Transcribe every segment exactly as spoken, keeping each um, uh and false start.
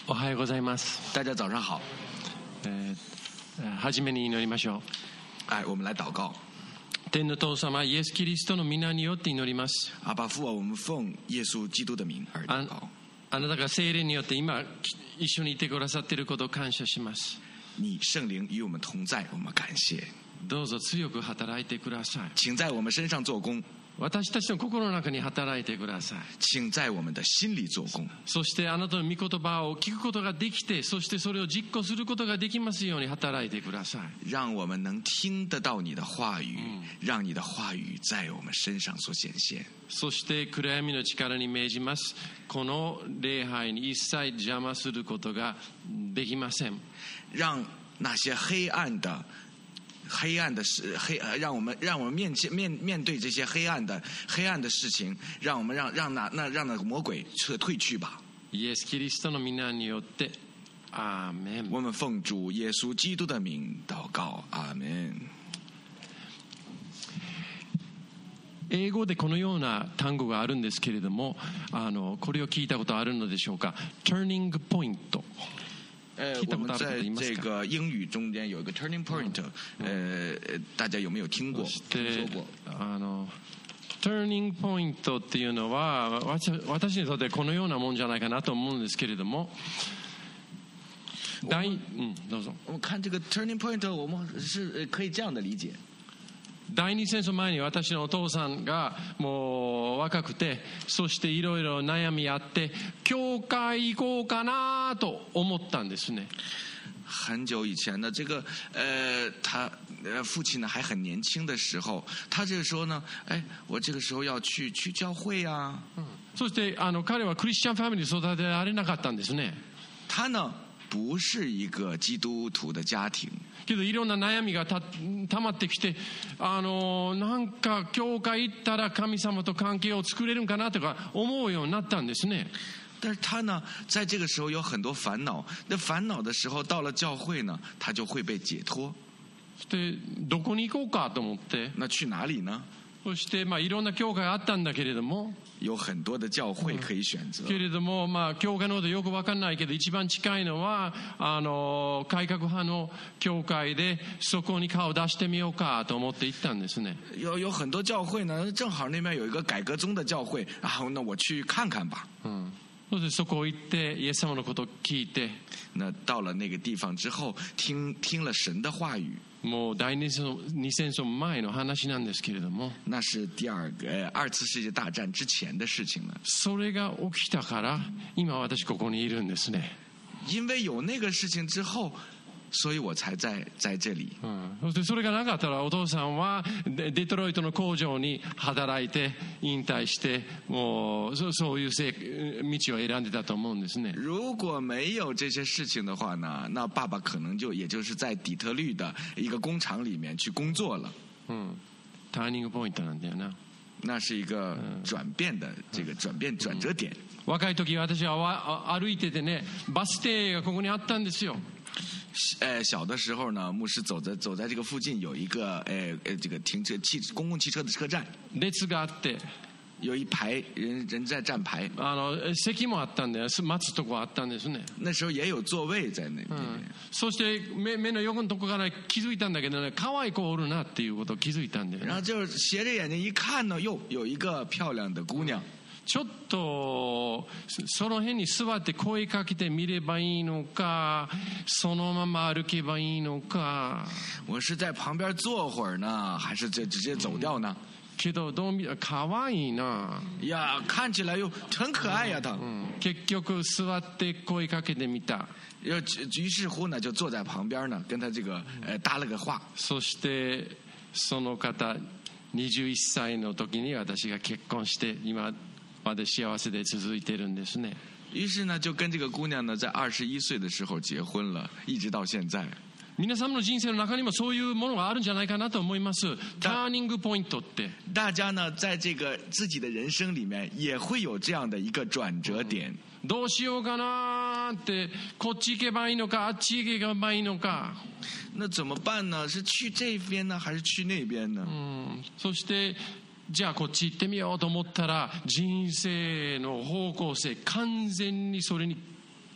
おはようございます。 大家早上好。 えー、はじめに祈りましょう。 哎，我们来祷告。 天の父様、イエス・キリストの皆によって祈ります。 阿爸父啊，我们奉耶稣基督的名而祷告。 あなたが聖霊によって今一緒にいてくださっていることを感謝します。 你圣灵与我们同在，我们感謝。 どうぞ強く働いてください。 請在我们身上做工。 私たちの心の中に働いてください。 請在我们的心里做工。 そしてあなたの御言葉を聞くことができて、そしてそれを実行することができますように働いてください。 让我们能听得到你的话语，让你的话语在我们身上所显现。 そして暗闇の力に命じます。この礼拝に一切邪魔することができません。 让那些黑暗的黑暗的事，黑让我们让我们面面面对这些黑暗的黑暗的事情，让我们让让那那让那个魔鬼撤退去吧。 イエス・キリストの皆によってアーメン。 我们奉主耶稣基督的名祷告，阿門。 英語でこのような単語があるんですけれども、あのこれを聞いたことあるのでしょうか。 Turning point。 呃，我们在这个英语中间有一个 turning point，呃，大家有没有听过？听说过？ あの turning point っていうのは私にとってこのようなもんじゃないかなと思うんですけれども、第嗯どうぞ。 我们看这个 turning point，我们是可以这样的理解。 第二戦争前に私のお父さんがもう若くて、そしていろいろ悩みあって教会行こうかなと思ったんですね。 很久以前呢，这个呃，他呃父亲呢还很年轻的时候，他这个时候呢，哎，我这个时候要去去教会啊。 嗯、そしてあの彼はクリスチャンファミリー育てられなかったんですね。 他呢不是一个基督徒的家庭。 けどいろんな悩みがたたまってきて、あのなんか教会行ったら神様と関係を作れるんかなとか思うようになったんですね。 但是他呢，在这个时候有很多烦恼。那烦恼的时候，到了教会呢，他就会被解脱。 そしてどこに行こうかと思って。 那去哪里呢？ そしてまあいろんな教会があったんだけれども。 有很多的教会可以選擇。 けれども、まあ、教会のことよく分かんないけど、一番近いのは、あの、改革派の教会で、そこに顔出してみようかと思って行ったんですね。 有有很多教会呢，正好那边有一个改革宗的教会，然后那我去看看吧。 嗯。そしてそこ行ってイエス様のことを聞いて、 那到了那个地方之后，听听了神的话语。 もう第二戦争前の話なんですけれども、 那是第二个二次世界大战之前的事情了。 それが起きたから今私ここにいるんですね。 因为有那个事情之后，所以我才在在这里。 うん、そしてそれがなかったらお父さんはデトロイトの工場に働いて引退してもうそそういう道を選んでたと思うんですね。 如果没有这些事情的话呢，那爸爸可能就也就是在底特律的一个工厂里面去工作了。 嗯，ターニングポイントなんだよな。 那是一个转变的这个转变转折点。 若い時私は歩いててね、バス停がここにあったんですよ。 呃，小的时候呢，牧师走在走在这个附近有一个呃呃这个停车汽公共汽车的车站， 列があって。 有一排人人在站牌。 あの席もあったんで、待つとこあったんですね。 那時候也有座位在那边。 うん、そして目目の横のとこから気づいたんだけどね、可愛い子おるなっていうことを気づいたんで、ね。 然后就斜着眼睛一看呢，哟，有一个漂亮的姑娘。 ちょっとその辺に座って声かけてみればいいのか、そのまま歩けばいいのか。 我是在旁边坐会儿呢，还是直直接走掉呢？ けどどう見可愛いな。 いや看起来又很可愛呀，他。 うん、結局座って声かけてみた。 于是乎呢，就坐在旁边呢，跟他这个呃搭了个话。 そしてその方にじゅういっさいの時に私が結婚して今まで幸せで続いてるんですね。 于是呢，就跟这个姑娘呢，在二十一岁的时候结婚了，一直到现在。 皆さんの人生の中にもそういうものがあるんじゃないかなと思います。ターニングポイントって。 大家呢，在这个自己的人生里面，也会有这样的一个转折点。 どうしようかなって、こっち行けばいいのか、あっち行けばいいのか。 那怎么办呢？是去这边呢，还是去那边呢？ うん。そしてじゃあこっち行ってみようと思ったら、人生の方向性完全にそれに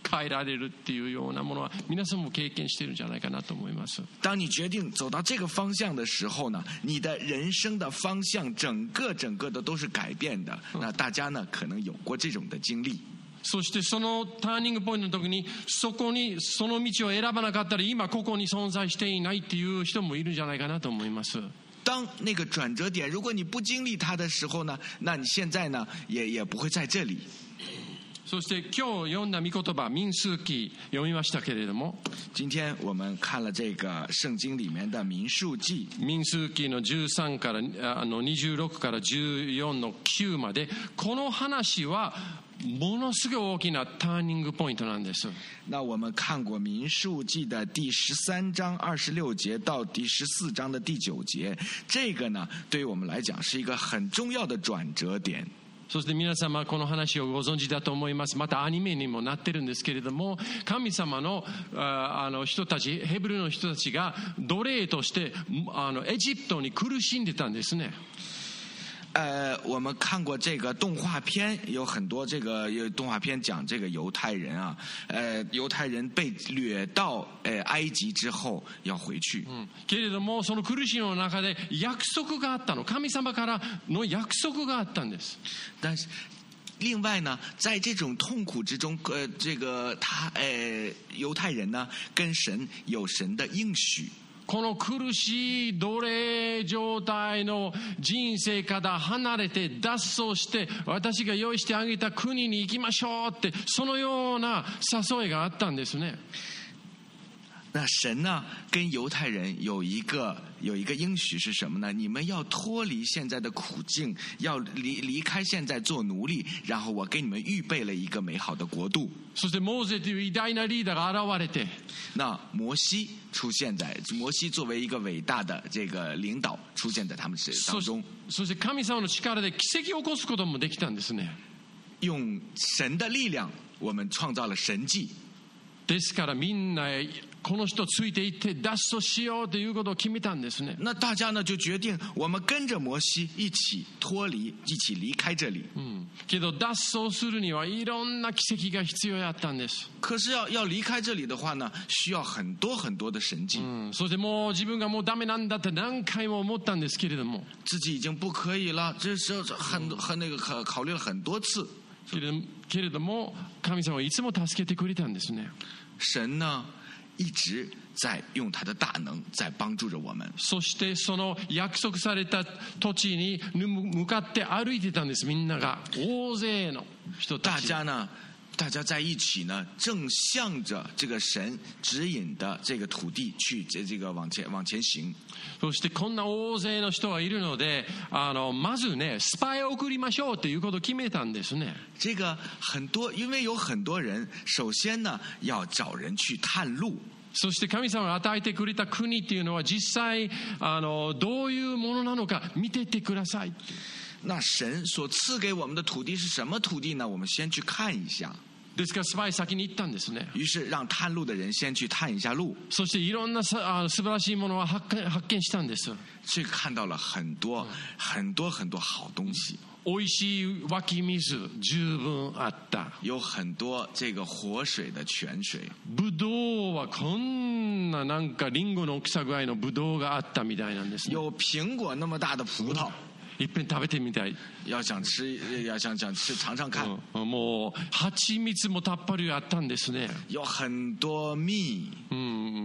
変えられるっていうようなものは皆さんも経験しているんじゃないかなと思います。 当你决定走到这个方向的时候呢，你的人生的方向整个整个的都是改变的。那大家呢可能有过这种的经历。 そしてそのターニングポイントの時にそこにその道を選ばなかったら今ここに存在していないっていう人もいるんじゃないかなと思います。 当那个转折点，如果你不经历它的时候呢，那你现在呢也也不会在这里。 そして今日読んだ御言葉民数記読みましたけれども、 今天我们看了这个圣经里面的民数記， 民数記のじゅうさんからあのにじゅうろくからじゅうよんのきゅうまで、この話はものすごい大きなターニングポイントなんです。 那我们看过民数記的第十三章二十六节到第十四章的第九节，这个呢对于我们来讲是一个很重要的转折点。 そして皆様この話をご存知だと思います。またアニメにもなってるんですけれども、神様のあの人たち、ヘブルの人たちが奴隷としてあのエジプトに苦しんでたんですね。 呃，我们看过这个动画片，有很多这个有动画片讲这个犹太人啊，呃，犹太人被掠到呃埃及之后要回去。 嗯。けれどもその苦しみの中で約束があったの、神様からの約束があったんです。 但是。另外呢，在这种痛苦之中，呃，这个他呃犹太人呢跟神有神的应许。 この苦しい奴隷状態の人生から離れて脱走して私が用意してあげた国に行きましょうってそのような誘いがあったんですね。 那神呢跟犹太人有一个有一个应许是什么呢？你们要脱离现在的苦境，要离离开现在做奴隶，然后我给你们预备了一个美好的国度。 そしてモーゼという偉大なリーダーが現れて、 那摩西出现在摩西作为一个伟大的这个领导出现在他们当中。 そして神様の力で奇跡を起こすこともできたんですね。 用神的力量，我们创造了神迹。 ですからみんなこの人ついていって脱走しようということを決めたんですね。 那大家呢就决定我们跟着摩西一起脱离，一起离开这里。 嗯。けど脱走するにはいろんな奇跡が必要やったんです。 可是要要离开这里的话呢，需要很多很多的神迹。 嗯。そしてもう自分がもうダメなんだって何回も思ったんですけれども。 自己已经不可以了，这是很很那个考考虑了很多次。 けれどけれども神様はいつも助けてくれたんですね。 神呢一直在用他的大能在帮助着我们。 そしてその約束された土地に向かって歩いてたんです。みんなが大勢の人たち。 大家呢大家在一起呢，正向着这个神指引的这个土地去这这个往前往前行。 そしてこんな大勢の人がいるので、あのまずねスパイを送りましょうということを決めたんですね。 这个很多，因为有很多人，首先呢要找人去探路。 そして神様が与えてくれた国っていうのは実際あのどういうものなのか見てってください。 那神所赐给我们的土地是什么土地呢？我们先去看一下。 ですからスパイ先に行ったんですね。 于是让探路的人先去探一下路。 そしていろんなさあ素晴らしいものは発見発見したんです。 去看到了很多、嗯、很多很多好东西。 美味しい湧き水十分あった。 有很多这个活水的泉水。 ブドウはこんななんかリンゴの大きさぐらいのブドウがあったみたいなんですね。 有苹果那么大的葡萄。 いっぺん食べてみたい。 要想吃，要想想吃尝尝看。 もう蜂蜜もたっぷりあったんですね。 有很多蜜。 うん、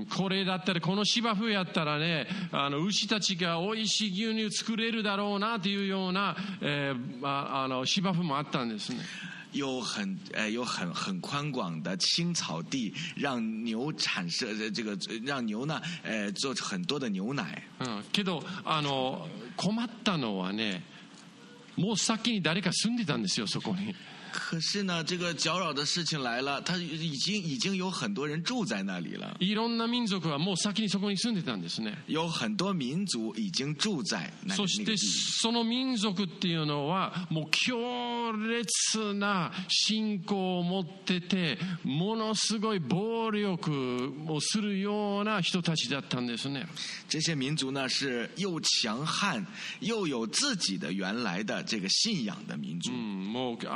これだったらこの芝生やったらね、あの牛たちが美味しい牛乳作れるだろうなというような、えー、あ, あの芝生もあったんですね。 有很呃有很很宽广的青草地，让牛产生这个让牛呢呃做出很多的牛奶。 嗯，けどあの困ったのはね、もう先に誰か住んでたんですよそこに。 可是呢，这个搅扰的事情来了，他已经已经有很多人住在那里了。 いろんな民族はもう先にそこに住んでたんですね。 有很多民族已经住在那里。 そしてその民族っていうのはもう強烈な信仰を持ってて、ものすごい暴力をするような人たちだったんですね。 这些民族呢是又强悍又有自己的原来的这个信仰的民族。 うん、もうあの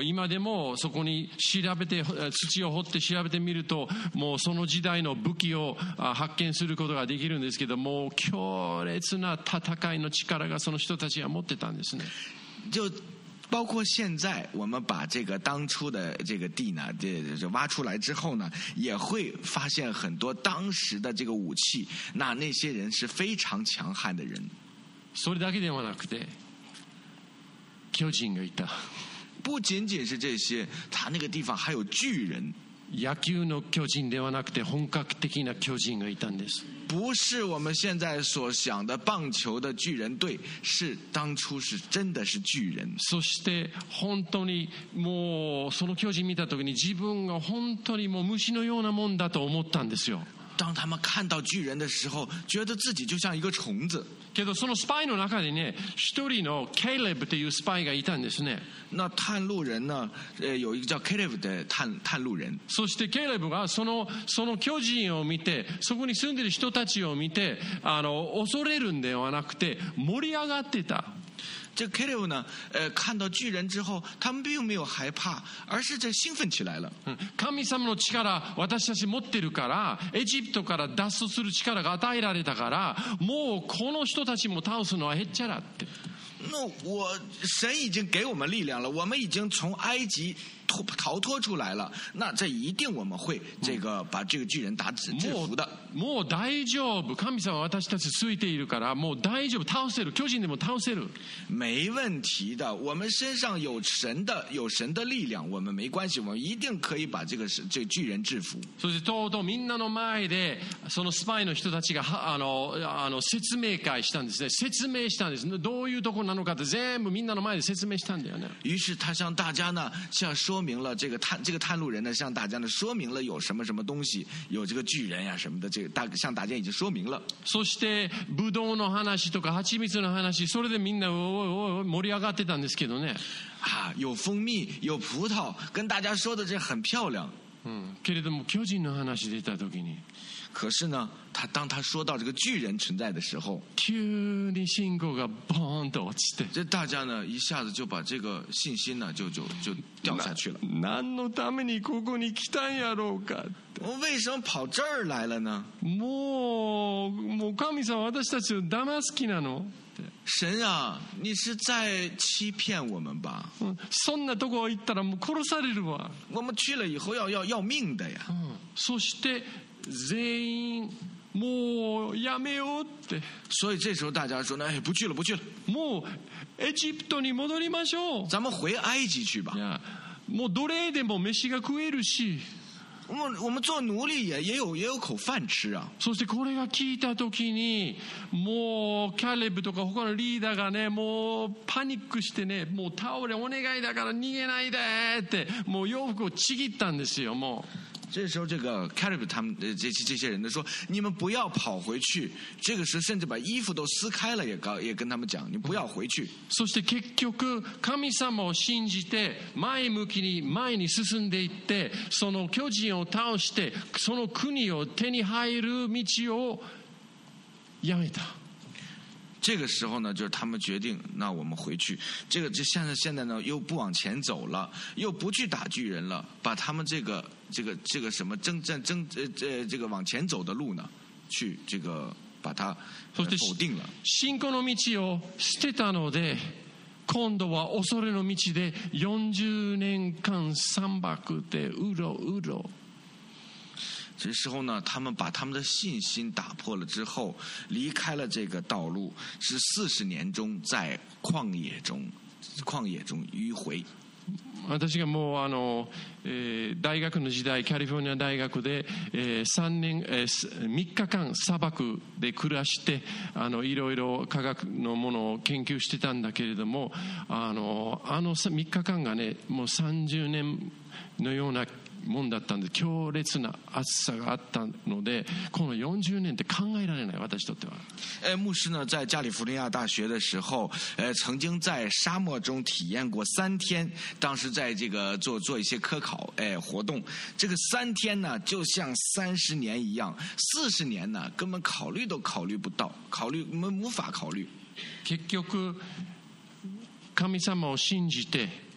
今でもそこに調べて、土を掘って調べてみると、もうその時代の武器を発見することができるんですけども、強烈な戦いの力がその人たちが持ってたんですね。 就包括现在我们把这个当初的这个地呢，这这挖出来之后呢，也会发现很多当时的这个武器，那那些人是非常强悍的人。 それだけではなくて、巨人がいた。 不仅仅是这些，他那个地方还有巨人。 野球の巨人ではなくて本格的な巨人がいたんです。 不是我们现在所想的棒球的巨人队，是当初是真的是巨人。 そして本当にもうその巨人見た時に自分が本当にもう虫のようなもんだと思ったんですよ。 当他们看到巨人的时候，觉得自己就像一个虫子。 けどそのスパイの中でね、一人のケレブというスパイがいたんですね。 那探路人呢？呃，有一个叫 Caleb 的探探路人。 そしてケレブがそのその巨人を見て、そこに住んでる人たちを見て、あの恐れるんではなくて盛り上がってた。 这 Caleb 呢，呃，看到巨人之后，他们并没有害怕，而是这兴奋起来了。 神様の力、私たち持ってるから、エジプトから脱出する力が与えられたから、もうこの人たちも倒すのはへっちゃらって。 那我神已经给我们力量了，我们已经从埃及脱逃脱出来了，那这一定我们会这个把这个巨人打制制服的。 もう大丈夫、神様は私たちついているから、もう大丈夫、倒せる、巨人でも倒せる。 没问题的，我们身上有神的有神的力量，我们没关系，我们一定可以把这个这个巨人制服。 そしてとうとうみんなの前でそのスパイの人たちがあのあの説明会したんですね。説明したんです。どういうところなのかって全部みんなの前で説明したんだよね。 于是他向大家呢，向说明了这个探这个探路人呢，向大家呢说明了有什么什么东西，有这个巨人呀、啊、什么的，这个大向大家已经说明了。 そしてブドウの話とか蜂蜜の話、それでみんなおいおい盛り上がってたんですけどね。 啊，有蜂蜜，有葡萄，跟大家说的这很漂亮。 嗯，けれども巨人の話出た時に。 可是呢，他当他说到这个巨人存在的时候， 急に信仰がボーンと落ちて、 这大家呢一下子就把这个信心呢就就就掉下去了。 何のためにここに来たんやろうか。 我为什么跑这儿来了呢？ もうもう神様私たちを騙す気なの？ 神啊，你是在欺骗我们吧？ 嗯、そんなとこ行ったらもう殺されるわ。 我们去了以后要要要命的呀。 嗯、そして全員もうやめようって。 所以这时候大家说呢，哎，不去了，不去了。 もうエジプトに戻りましょう。 咱们回埃及去吧。 いや、もう奴隷でも飯が食えるし。 我们我们做奴隶也也有也有口饭吃啊。 そしてこれが聞いた時に、もうキャレブとか他のリーダーがね、もうパニックしてね、もう倒れお願いだから逃げないでってもう洋服をちぎったんですよ。もう这时候，这个 Caleb 他们这这这些人呢说：“你们不要跑回去。”这个时甚至把衣服都撕开了，也告也跟他们讲：“你不要回去。” そして結局神様を信じて前向きに前に進んでいって、その巨人を倒してその国を手に入る道をやめた。 这个时候呢，就是他们决定，那我们回去。这个这现在现在呢，又不往前走了，又不去打巨人了，把他们这个这个这个什么征战征呃这这个往前走的路呢，去这个把它否定了。 信仰の道を捨てたので、今度は恐れの道でよんじゅうねんかん三泊でうろうろ。 这时候呢，他们把他们的信心打破了之后，离开了这个道路，是四十年中在旷野中，旷野中迂回。 私がもうあの、えー、大学の時代、カリフォルニア大学で、えー、さんねん、えー、みっかかん砂漠で暮らして、あのいろいろ科学のものを研究してたんだけれども、あのあのみっかかんがね、もうさんじゅうねんのようなもんだったんで、強烈な暑さがあったので、このよんじゅうねんって考えられない、私とっては。 呃，牧师呢，在加利福尼亚大学的时候，呃，曾经在沙漠中体验过三天。当时在这个做做一些科考，哎、呃，活动。这个三天呢，就像三十年一样，四十年呢，根本考虑都考虑不到，考虑我们無法考慮。 結局、神様を信じて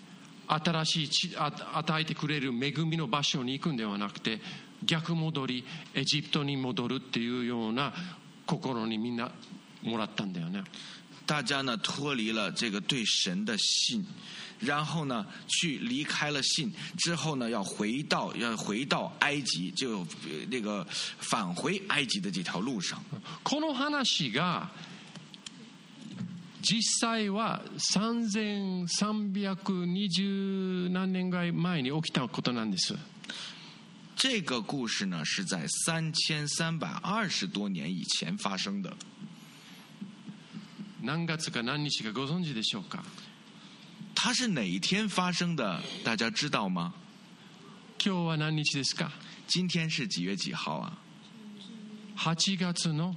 新しい地あ与えてくれる恵みの場所に行くんではなくて、逆戻り、エジプトに戻るっていうような心にみんなもらったんだよね。 大家呢脱离了这个对神的信，然后呢去离开了信之后呢，要回到要回到埃及，就那个返回埃及的这条路上。 この話が実際はさんぜんさんびゃくにじゅう何年ぐらい前に起きたことなんです。 这个故事呢是在三千三百二十多年以前发生的。 何月か何日かご存知でしょうか？ 它是哪一天发生的？大家知道吗？ 今日は何日ですか？ 今天是几月几号啊？ はちがつの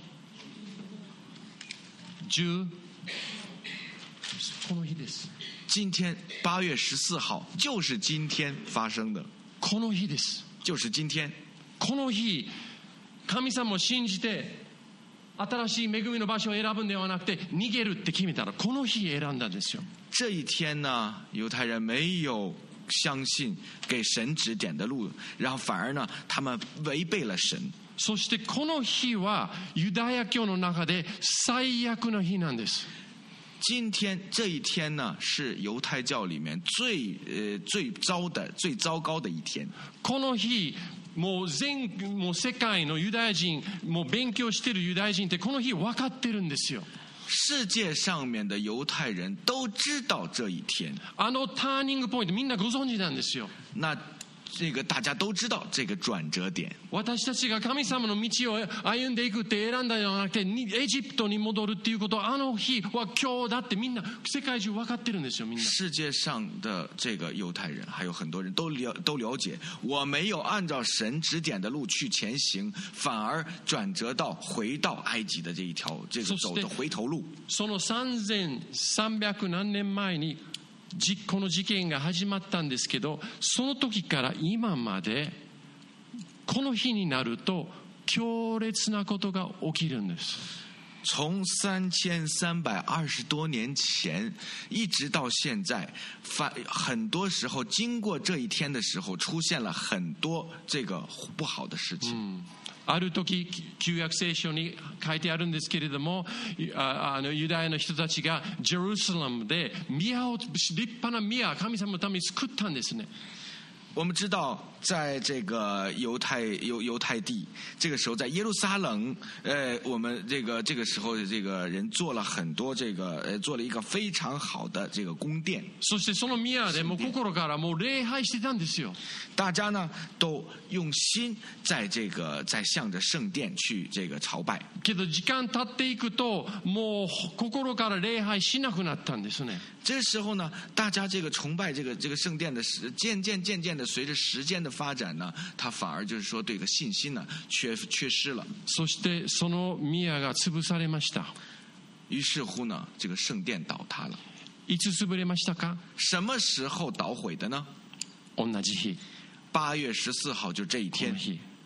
十この日です。 今天八月十四号，就是今天发生的。 この日です。 就是今天。 この日、神様を信じて新しい恵みの場所を選ぶんではなくて、逃げるって決めたらこの日選んだんですよ。 这一天呢，犹太人没有相信给神指点的路，然后反而呢，他们违背了神。 そしてこの日はユダヤ教の中で最悪な日なんです。 今天这一天呢，是犹太教里面最呃最糟的、最糟糕的一天。 この日、もう全もう世界のユダヤ人、もう勉強しているユダヤ人ってこの日分かってるんですよ。 世界上面的犹太人都知道这一天。 あのターニングポイントみんなご存知なんですよ。 那这个大家都知道这个转折点。 私たちが神様の道を歩んでいくって選んだんじゃなくて、エジプトに戻るっていうことはあの日は今日だってみんな世界中分かってるんですよ。みんな世界上的这个犹太人还有很多人都了都了解，我没有按照神指点的路去前行，反而转折到回到埃及的这一条这个走的回头路。 その三千三百何年前にこの事件が始まったんですけど、その時から今までこの日になると強烈なことが起きるんです。 从三千三百二十多年前一直到现在，很多时候经过这一天的时候，出现了很多这个不好的事情。嗯， ある時旧約聖書に書いてあるんですけれども、あのユダヤの人たちがジェルサレムで宮を立派な宮、神様のために作ったんですね。 我们知道，在这个犹太犹犹太地，这个时候在耶路撒冷，呃，我们这个这个时候这个人做了很多这个呃，做了一个非常好的这个宫殿。 そしてその宮でもう心からもう礼拝してたんですよ。 大家呢都用心在这个在向着圣殿去这个朝拜。 けど時間経っていくと、もう心から礼拝しなくなったんですね。 这时候呢，大家这个崇拜这个这个圣殿的时，渐渐渐渐的随着时间的发展呢，他反而就是说对个信心呢缺缺失了。 そしてその宮が潰されました。 于是乎呢，这个圣殿倒塌了。 いつ潰れましたか？ 什么时候捣毁的呢？ 同じ日。 八月十四号，就这一天。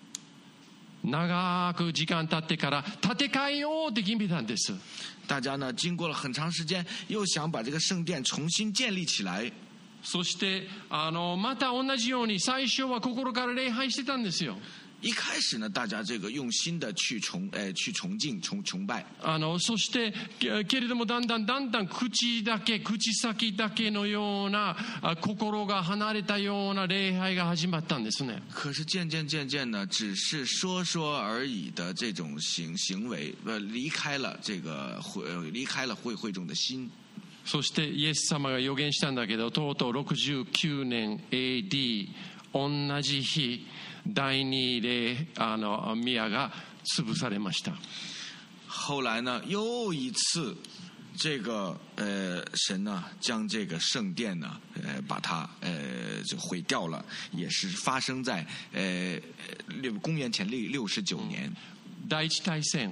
長く時間経ってから建て替えようって決めたんです。 大家呢经过了很长时间，又想把这个圣殿重新建立起来。 そしてあのまた同じように最初は心から礼拝してたんですよ。 一开始呢，大家这个用心的去崇呃去崇敬崇崇拜。 あのそしてけれどもだんだんだんだん口だけ口先だけのような心が離れたような礼拝が始まったんですね。 可是渐渐渐渐呢，只是说说而已的这种行行为，呃，离开了这个会离开了会会众的心。 そしてイエス様が予言したんだけど、とうとうろくじゅうきゅうねん エーディー 同じ日第二礼あの宮が潰されました。 后来呢，又一次这个呃神呢将这个圣殿呢呃把它呃就毁掉了，也是发生在呃六公元前六六十九年。 第一大戦。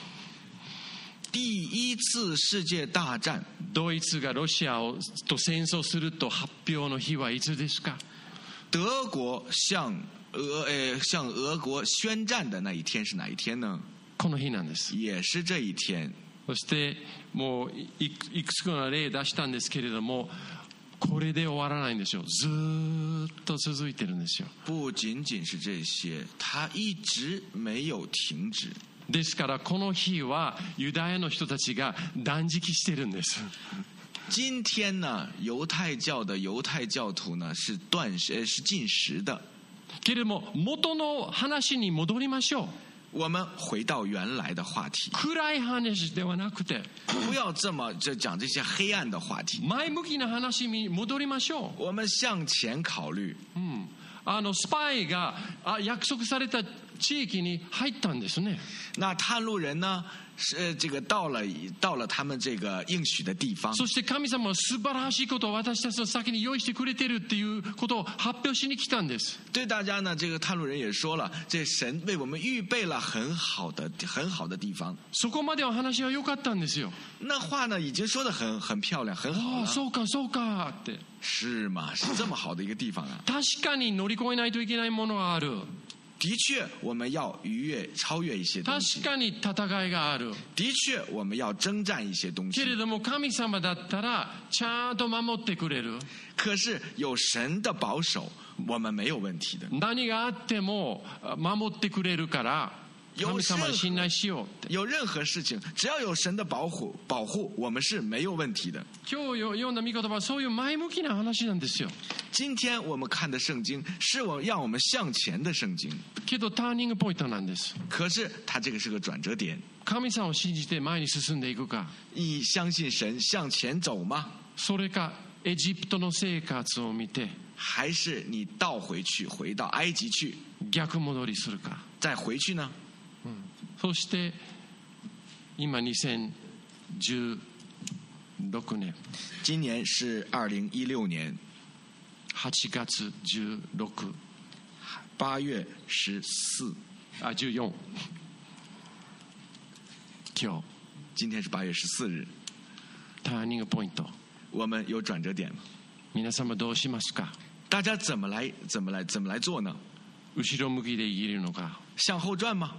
第一次世界大战。 ドイツがロシアをと戦争すると発表の日はいつですか？ 德国向俄呃向俄国宣战的那一天是哪一天呢？ この日なんです。 也是这一天。 そしてもういくつかの例出したんですけれども、 これで終わらないんですよ。ずーっと続いてるんですよ。 不仅仅是这些，他一直没有停止。 ですからこの日はユダヤの人たちが断食してるんです。 今天呢，犹太教的犹太教徒呢是断食，是禁食的。 けれども元の話に戻りましょう。 我们回到原来的话題。 暗い話ではなくて、 不要这么就讲这些黑暗的話題。 前向きな話に戻りましょう。 我们向前考慮。 うん、あのスパイがあ約束された地域に入ったんですね。 那探路人呢？是这个到了到了他们这个应许的地方。 そして神様は素晴らしいことを私たちの先に用意してくれているっていうことを発表しに来たんです。 对大家呢，这个探路人也说了，这神为我们预备了很好的很好的地方。 そこまでは話は良かったんですよ。 那話呢已经说得很很漂亮，很好了。 そうかそうかって。 是吗？是这么好的一个地方啊。 確かに乗り越えないといけないものがある。 的确，我们要逾越、超越一些东西。 確かに戦いがある。 的确，我们要征战一些东西。 けれども神様だったらちゃんと守ってくれる。 可是有神的保守，我们没有问题的。 何があっても守ってくれるから。神様に信頼しようって。 有任何事情，只要有神的保护，保护我们是没有问题的。 今日読んだ御言葉はそういう前向きな話なんですよ。 今天我们看的圣经是我让我们向前的圣经。 けどターニングポイントなんです。 可是它这个是个转折点。 神様を信じて前に進んでいくか。 你相信神向前走吗？ それかエジプトの生活を見て。 还是你倒回去，回到埃及去？ 逆戻りするか。 再回去呢？ うん、そして今にせんじゅうろくねん、 今年是二零一六年はちがつじゅうろく、 八月十四あじゅうよん、今日今天是八月十四日。 ターニングポイント。 我们有转折点吗？ 皆様どうしますか？ 大家怎么来怎么来怎么来做呢？ 後ろ向きで生きるのか？ 向后转吗？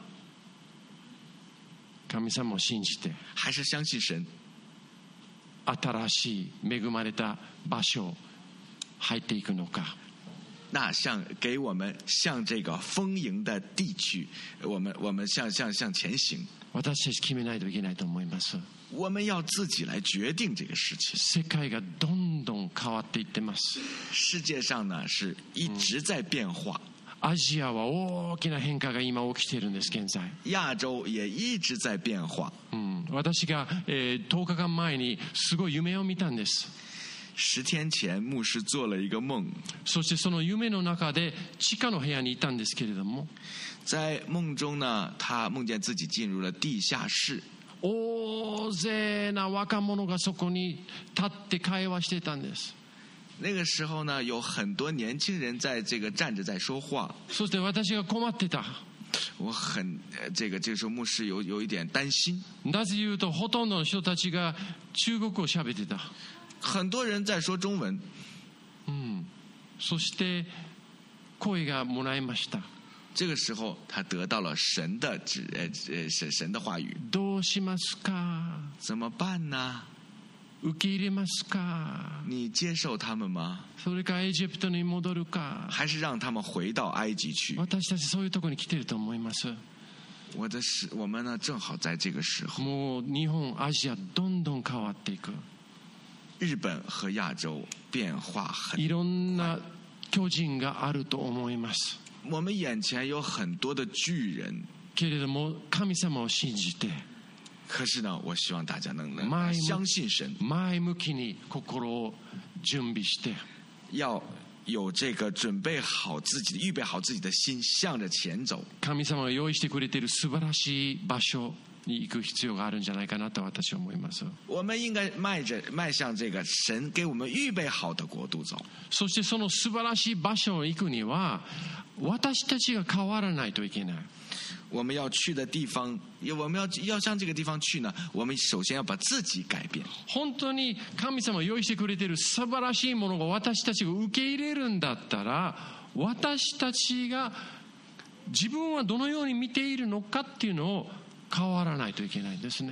神様を信じて还是相信神？ 新しい恵まれた場所入っていくのか？ 那向给我们向这个丰盈的地区，我们我们向向向前行。 私たち決めないといけないと思います。 我们要自己来决定这个事情。 世界がどんどん変わっていってます。 世界上呢是一直在变化。 アジアは大きな変化が今起きているんです。現在亚洲也一直在变化。 うん、私が、えー、とおかかんまえにすごい夢を見たんです。 十天前牧師做了一个梦。 そしてその夢の中で地下の部屋にいたんですけれども、 在梦中呢，他梦见自己进入了地下室。 大勢な若者がそこに立って会話してたんです。 那个时候呢，有很多年轻人在这个站着在说话。 そして私が困ってた。 我很这个这个时候牧师有有一点担心。 なぜ言うとほとんどの人たちが中国語を喋ってた。 很多人在说中文。 うん。そして声がもらいました。 这个时候他得到了神的指呃呃神神的话语。 どうしますか？ 怎么办呢？ 受け入れますか？ 你接受他们吗？ それかエジプトに戻るか？ 还是让他们回到埃及去？ 私たちそういうところに来てると思います。 我的是我们呢，正好在这个时候。 もう日本、アジアどんどん変わっていく。 日本和亚洲变化很。 いろんな巨人があると思います。 我们眼前有很多的巨人。 けれども神様を信じて。 可是呢，我希望大家能能相信神， 前向きに心を準備して， 要有这个准备好自己的、预备好自己的心，向着前走。 神様が用意してくれている素晴らしい場所に行く必要があるんじゃないかなと私は思います。 我们应该迈着迈向这个神给我们预备好的国度走。 そしてその素晴らしい場所に行くには、私たちが変わらないといけない。 我们要去的地方，我们要要向这个地方去呢，我们首先要把自己改变。 本当に神様が用意してくれている素晴らしいものが私たちが受け入れるんだったら、私たちが自分はどのように見ているのかっていうのを変わらないといけないんですね。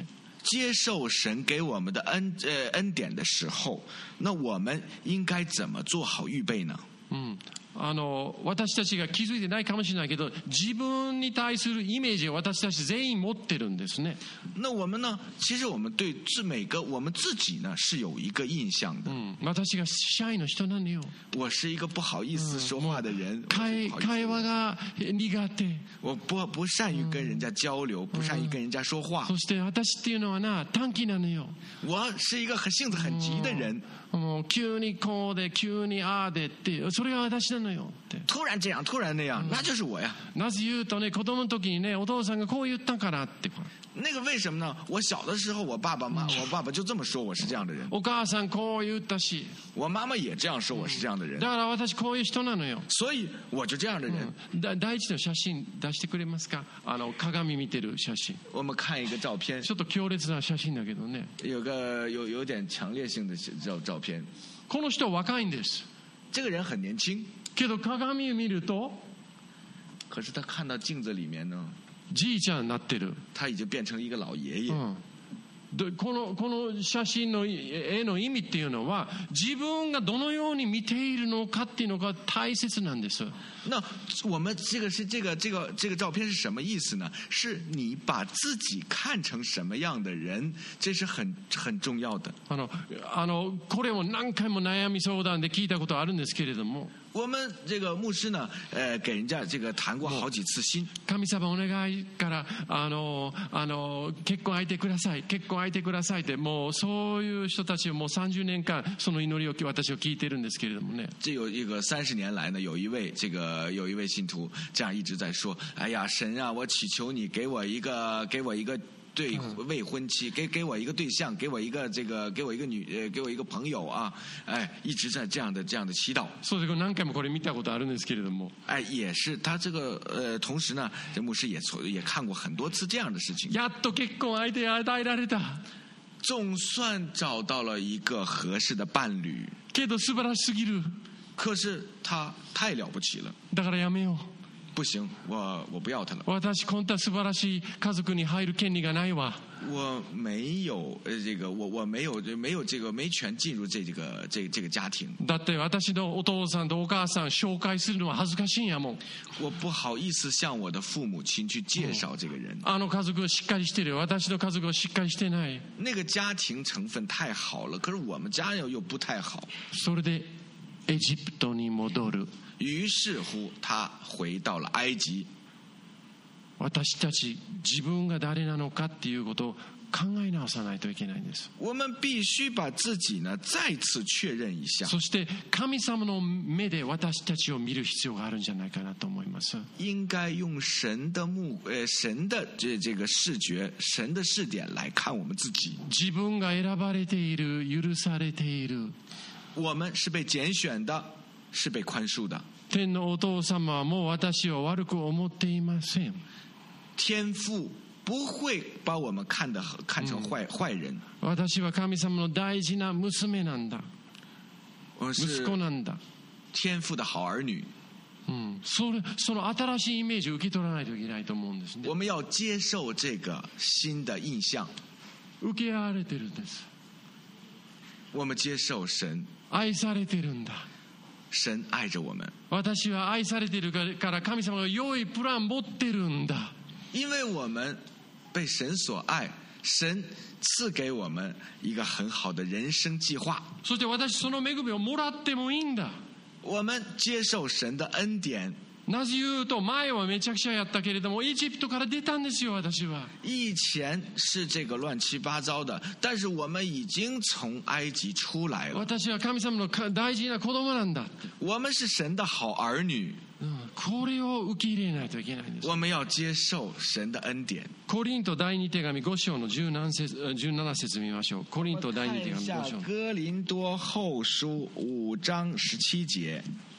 接受神给我们的恩呃恩典的时候，那我们应该怎么做好预备呢？ うんあの私たちが気づいてないかもしれないけど、自分に対するイメージを私たち全員持ってるんですね。 那我们呢？其实我们对自每个我们自己呢是有一个印象的。 うん、私がシャイの人なんだよ。 我是一个不好意思说话的人。 会会話が苦手。 我不不善于跟人家交流，不善于跟人家说话。 そして私っていうのはな短気なのよ。 我是一个很性子很急的人。 もう急にこうで急にああでってそれが私なのよって。 突然这样突然那样，那就是我呀。 なぜ言うとね、子供の時にね、お父さんがこう言ったからって。 那个为什么呢？我小的时候，我爸爸妈，我爸爸就这么说我是这样的人。 お母さんこう言ったし。 我妈妈也这样说我是这样的人。 だから私こういう人なのよ。 所以我就这样的人。 だ第一の写真出してくれますか？あの鏡見てる写真。 我们看一个照片。 ちょっと強烈な写真だけどね。 有个有有点强烈性的照照片。 この人は若いんです。 这个人很年轻。 けど鏡を見ると。 可是他看到镜子里面呢。 じいちゃんになってる。 他已经变成了一个老爷爷。 うんでこのこの写真の絵の意味っていうのは自分がどのように見ているのかっていうのが大切なんです。 那我们这个是这个这个这个照片是什么意思呢？是你把自己看成什么样的人，这是很很重要的。 あのあのこれも何回も悩み相談で聞いたことあるんですけれども。 我们这个牧师呢，呃，给人家这个谈过好几次心。 神様お願いからあのあの結婚相手ください、結婚相手くださいってもうそういう人たちをもうさんじゅうねんかんその祈りを私は聞いてるんですけれどもね。 这有一个三十年来呢，有一位这个有一位信徒这样一直在说：“哎呀，神啊，我祈求你给我一个给我一个。”对未婚妻，给给我一个对象，给我一个这个，给我一个女，呃，给我一个朋友啊，哎，一直在这样的这样的祈祷。 そうです。何回もこれ見たことあるんですけれども。 哎，也是他这个呃，同时呢，这牧师也也看过很多次这样的事情。 やっと結婚相手与えられた。 总算找到了一个合适的伴侣。 けど素晴らしすぎる。 可是他太了不起了。 だからやめよう。 不行，我我不要他了。 私こんな素晴らしい家族に入る権利がないわ。 我没有呃这个我我没有没有这个没权进入这个这这个家庭。 だって私のお父さんとお母さん紹介するのは恥ずかしいんやもん。 我不好意思向我的父母亲去介绍这个人。 あの家族はしっかりしてる。私の家族はしっかりしてない。 那个家庭成分太好了，可是我们家又又不太好。 それでエジプトに戻る。 于是乎，他回到了埃及。 私たち自分が誰なのかっていうことを考え直さないといけないんです。 我们必须把自己呢再次确认一下。 そして神様の目で私たちを見る必要があるんじゃないかなと思います。 应该用神的目呃神的这这个视觉、神的视点来看我们自己。 自分が選ばれている、許されている。 我们是被拣选的，是被宽恕的。 天のお父様はもう私を悪く思っていません。 天父不会把我们看得看成坏、嗯、坏人。 私は神様の大事な娘なんだ。息子なんだ。 天父的好儿女。 うん、それその新しいイメージを受け取らないといけないと思うんですね。 我们要接受这个新的印象。 受けられてるんです。 我们接受神。 愛されてるんだ。 神愛着我們。 私は愛されているから神様が良いプラン持ってるんだ。 因為我們被神所愛，神賜給我們一個很好的人生計劃。 そして私その恵みをもらってもいいんだ。 我們接受神的恩典。 なぜ言うと前はめちゃくちゃやったけれどもエジプトから出たんですよ。私は以前是这个乱七八糟的，但是我们已經從埃及出來了。 私は神様の大事な子供なんだ。 我們是神的好兒女。 これを受け入れないといけないんです。 我們要接受神的恩典。 コリント第二手紙ご章のじゅうなな節見ましょう。コリント第二手紙ご章。 哥林多後書五章十七節。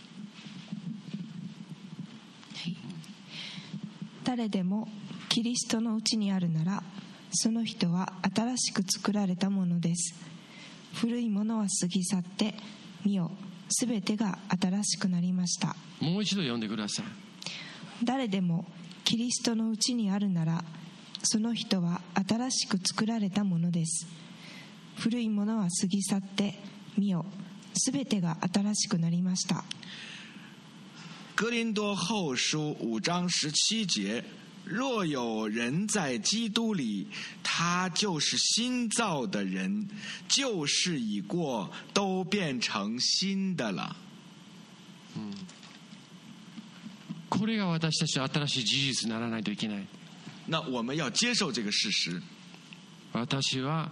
誰でもキリストのうちにあるなら、その人は新しく作られたものです。古いものは過ぎ去って、見よ、すべてが新しくなりました。 もう一度読んでください。 誰でもキリストのうちにあるなら、 その人は新しく作られたものです。古いものは過ぎ去って見よ、すべてが新しくなりました。 哥林多后书五章十七节，若有人在基督里，他就是新造的人，旧事已过，都变成新的了。 これが私たちの新しい事実にならないといけない。 那我们要接受这个事实。 私は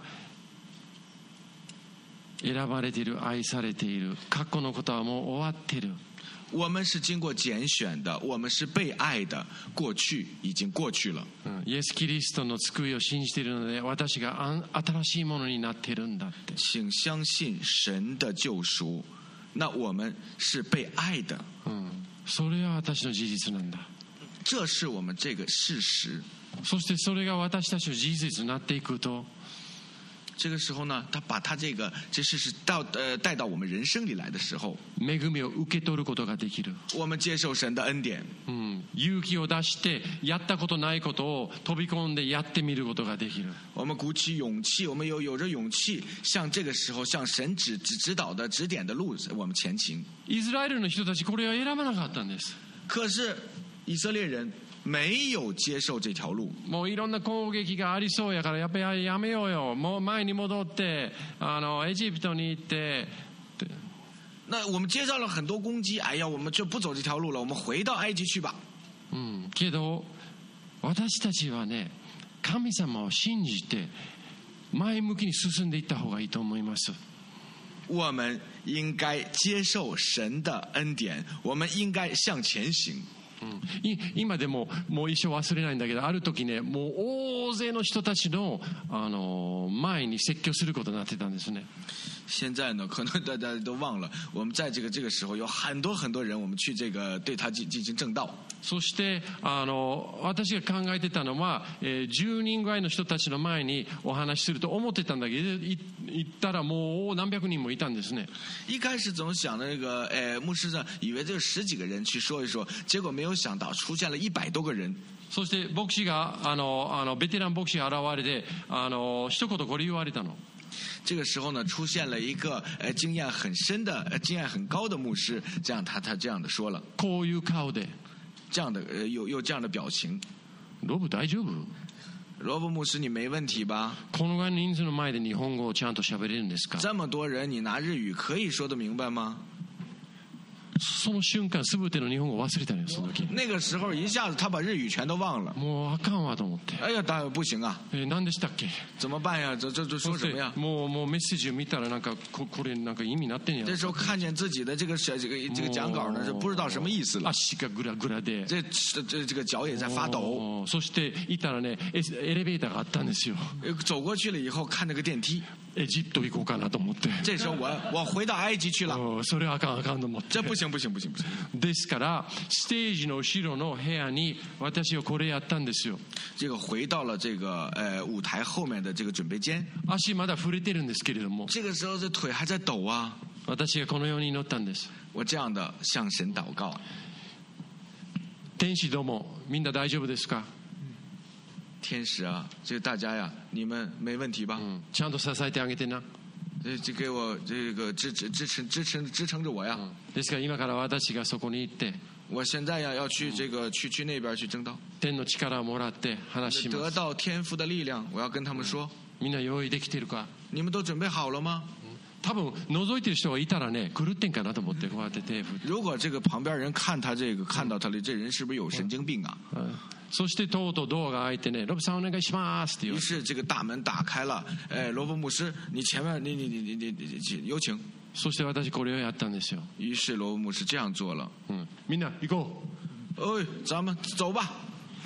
選ばれている、愛されている、過去のことはもう終わっている。 我们是经过拣选的，我们是被爱的，过去已经过去了。 イエス・キリストの救いを信じているので、私が新しいものになっているんだって。 请相信神的救赎，那我们是被爱的。 うん、それは私の事実なんだ。 这是我们这个事实。 そしてそれが私たちの事実になっていくと。 这个时候呢，他把他这个这事实到呃带到我们人生里来的时候， 恵みを受け取ることができる。 我们接受神的恩典。 うん、勇気を出してやったことないことを飛び込んでやってみることができる。 我们鼓起勇气，我们有有着勇气，向这个时候向神指指指导的指点的路，我们前行。 イスラエルの人たちこれは選ばなかったんです。 可是以色列人没有接受这条路。 もういろんな攻撃がありそうやからやっぱりやめようよ。もう前に戻ってあのエジプトに行って。 那我们接受了很多攻击，哎呀，我们就不走这条路了，我们回到埃及去吧。 うん、けど私たちはね、神様を信じて前向きに進んでいった方がいいと思います。 我们应该接受神的恩典，我们应该向前行。 うん、今でももう一生忘れないんだけど、ある時ね、もう大勢の人たちの、あの前に説教することになってたんですね。 现在呢，可能大家都忘了，我们在这个这个时候有很多很多人，我们去这个对他进进行正道。 そしてあの私が考えてたのは、えー、じゅうにんぐらいの人たちの前にお話しすると思ってたんだけど、行ったらもう何百人もいたんですね。 一开始总想那个，呃，牧师呢，以为就十几个人去说一说，结果没有想到出现了一百多个人。 そして牧師があのあのベテラン牧師が現れて、あの一言これ言われたの。 这个时候呢，出现了一个呃经验很深的、呃经验很高的牧师，这样他他这样的说了， こういう顔で、 这样的呃有有这样的表情。 ロブ大丈夫？ 罗伯牧师，你没问题吧？ このぐらいの人数の前で日本語をちゃんと喋れるんですか？ 这么多人，你拿日语可以说得明白吗？ その瞬間全ての日本語を忘れたのよ、その時。 那个時候一下子他把日语全都忘了。 もうあかんわと思って。 哎呀，当然不行啊！ えー、何でしたっけ？ 怎么办呀？这这这说什么呀？ もうもうメッセージを見たらなんかここれなんか意味なってんや。 这时候看见自己的这个这个这个讲稿呢，是不知道什么意思了。 足がグラグラで。 这这这个脚也在发抖。 そしていたらね、エレベーターがあったんですよ。 走过去了以後看那个電梯。 エジプト行こうかなと思って。 这時候我我回到埃及去了。 それはあかんあかんと思って。 这不行不行不行不行。 ですからステージの後ろの部屋に私はこれやったんですよ。 这个回到了这个呃舞台后面的这个准备间。 足まだ触れてるんですけれども。 这个時候这腿還在抖啊。 私がこのように祈ったんです。 我这样的向神禱告。 天使どうもみんな大丈夫ですか？ 天使啊，这个大家呀，你们没问题吧？ 嗯，ちゃんと支えてあげてな。 这这给我这个支持支持支持支撑着我呀。 ですから今から私がそこに行って。 我现在呀要去这个去去那边去正道。 天の力をもらって話します。 得到天父的力量，我要跟他们说。 みんな用意できてるか？ 你们都准备好了吗？ 多分覗いてる人がいたらね、狂ってんかなと思ってこうやって手振って。 如果这个旁边人看他这个看到他的这人是不是有神经病啊？ 嗯。そしてとうとうドアが開いてね、ロブさんお願いしますって言う。 于是这个大門打開了，哎，羅伯牧師，你前面你你你你你你有請。 そして私これをやったんですよ。 於是羅伯牧師這樣做了。 嗯，みんな行こう。哎，咱們走吧。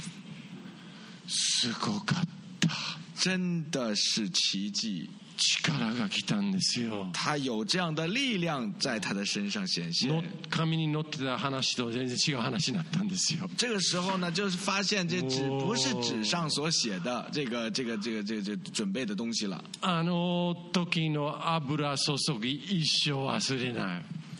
すごかった。 真的是奇迹。 力が来たんですよ。 他有这样的力量在他的身上显现。 紙に載ってた話と全然違う話になったんですよ。 这个时候呢，就是發現這紙不是紙上所寫的這個這個這個這個這個準備的東西了。 あの時の油注ぎ一生忘れない。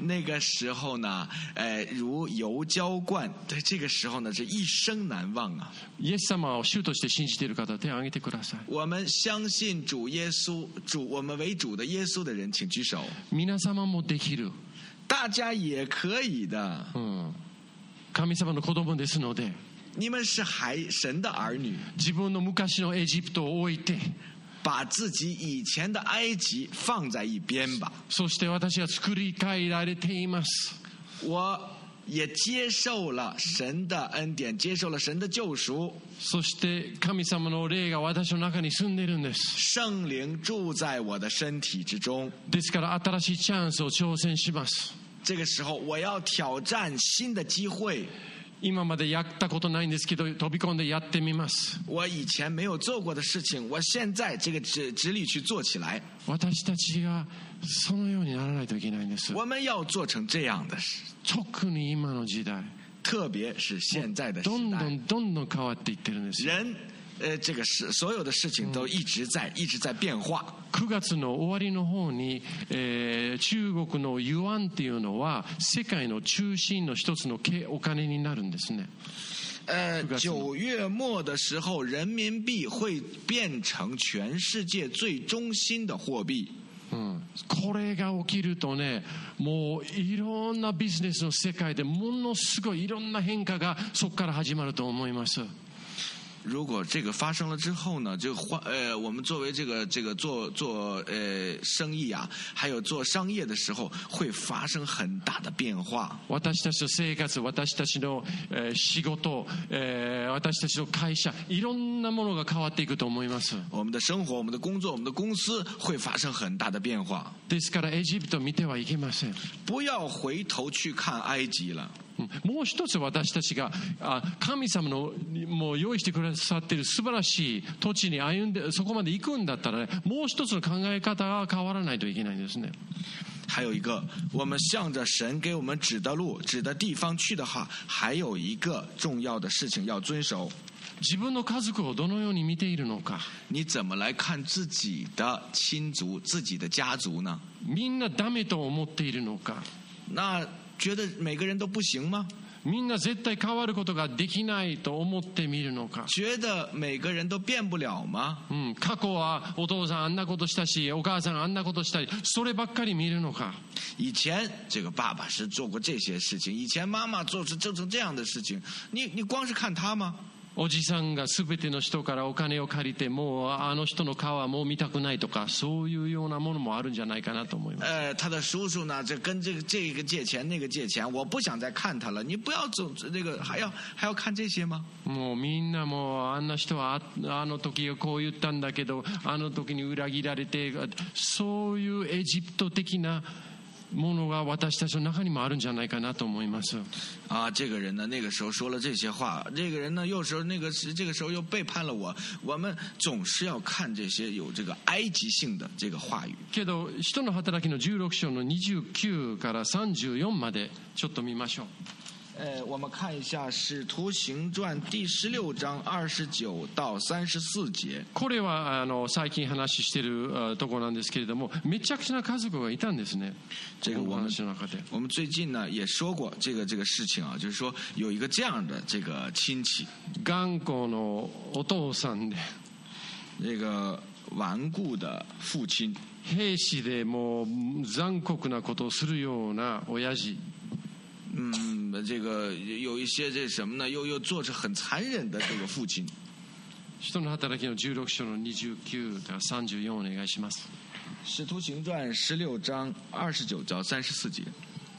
那个时候呢，呃，如油浇灌，对，这个时候呢，这一生难忘啊。 イエス様を主として信じている方は手を挙げてください。 我们相信主耶稣，主我们为主的耶稣的人，请举手。 皆様もできる。 大家也可以的。 うん神様の子供ですので、 你们是孩神的儿女， 自分の昔のエジプトを置いて、 把自己以前的埃及放在一边吧。 そして私は作り変えられています。 我也接受了神的恩典，接受了神的救赎。 そして神様の霊が私の中に住んでいるんです。 圣灵住在我的身体之中。 ですから新しいチャンスを挑戦します。 这个时候我要挑战新的机会。 今までやったことないんですけど、飛び込んでやってみます。 我以前没有做过的事情，我现在这个直直立去做起来。 私たちがそのようにならないといけないんです。 我们要做成这样的事。 特に今の時代、 特别是现在的时代， どんどんどんどん変わっていってるんです。 人。呃，这个是所有的事情都一直在、嗯、一直在变化。 くがつの終わりの方に、えー、中国のユアンっていうのは世界の中心の一つのお金になるんですね。 呃，九月末的时候，人民币会变成全世界最中心的货币。 うん、これが起きるとね、もういろんなビジネスの世界でものすごいいろんな変化がそこから始まると思います。 如果这个发生了之后呢，就换呃，我们作为这个这个做做呃生意啊，还有做商业的时候，会发生很大的变化。 私たちの生活、私たちの、えー、仕事、えー、私たちの会社、いろんなものが変わっていくと思います。 我们的生活、我们的工作、我们的公司会发生很大的变化。 ですからエジプトを見てはいけません。 不要回頭去看埃及了。 もう一つ私たちが神様のもう用意してくださっている素晴らしい土地に歩んでそこまで行くんだったら、ね、もう一つの考え方が変わらないといけないんですね。 还有一个，我们向着神给我们指的路、指的地方去的话，还有一个重要的事情要遵守。 自分の家族をどのように見ているのか。 你怎么来看自己的亲族、自己的家族呢？ みんなダメと思っているのか。 那觉得每个人都不行吗？ みんな絶対変わることができないと思ってみるのか。 觉得每个人都变不了吗？ うん、過去はお父さんあんなことしたし、お母さんあんなことしたり、そればっかり見るのか。 以前这个爸爸是做过这些事情，以前妈妈做做成这样的事情，你你光是看他吗？ おじさんが全ての人からお金を借りて、もうあの人の顔はもう見たくないとか、そういうようなものもあるんじゃないかなと思います。 呃，他的叔叔呢，这跟这个这个借钱那个借钱，我不想再看他了。你不要总那个还要还要看这些吗？ もうみんなもうあんな人はあの時こう言ったんだけど、あの時に裏切られて、そういうエジプト的なものが私たちの中にもあるんじゃないかなと思います。 啊，这个人呢，那个时候说了这些话，这个人呢，又时候那个是这个时候又背叛了我。我们总是要看这些有这个埃及性的这个话语。 けど、使徒の働きのじゅうろく章のにじゅうきゅうからさんじゅうよんまでちょっと見ましょう。 呃，我们看一下《使徒行传》第十六章二十九到三十四节。 これはあの最近話しているところなんですけれども、めちゃくちゃな家族がいたんですね。 这个我们我们最近呢也说过这个这个事情啊，就是说有一个这样的这个亲戚， 頑固のお父さんで、 这个顽固的父亲， 兵士でもう残酷なことをするような親父。 嗯，这个有一些这什么呢？又又做着很残忍的这个父亲。 使徒の働きのじゅうろく章のにじゅうきゅうからさんじゅうよんお願いします。 使徒行传十六章二十九到三十四节。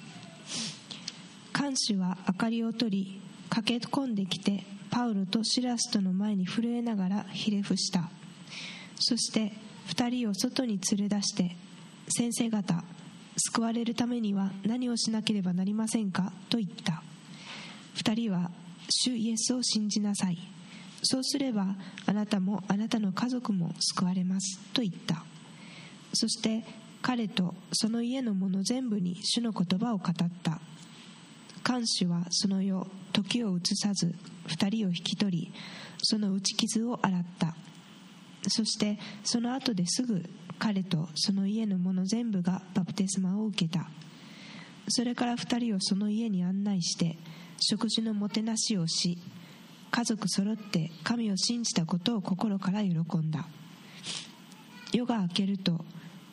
看守は明かりを取り、駆け込んできてパウロとシラスとの前に震えながらひれ伏した。そして二人を外に連れ出して、先生方、救われるためには何をしなければなりませんかと言った。二人は、主イエスを信じなさい。そうすればあなたもあなたの家族も救われますと言った。そして彼とその家の者全部に主の言葉を語った。看守はその夜時を移さず二人を引き取り、その打ち傷を洗った。そしてその後ですぐ彼とその家の者全部がバプテスマを受けた。 それから二人をその家に案内して食事のもてなしをし、家族揃って神を信じたことを心から喜んだ。夜が明けると、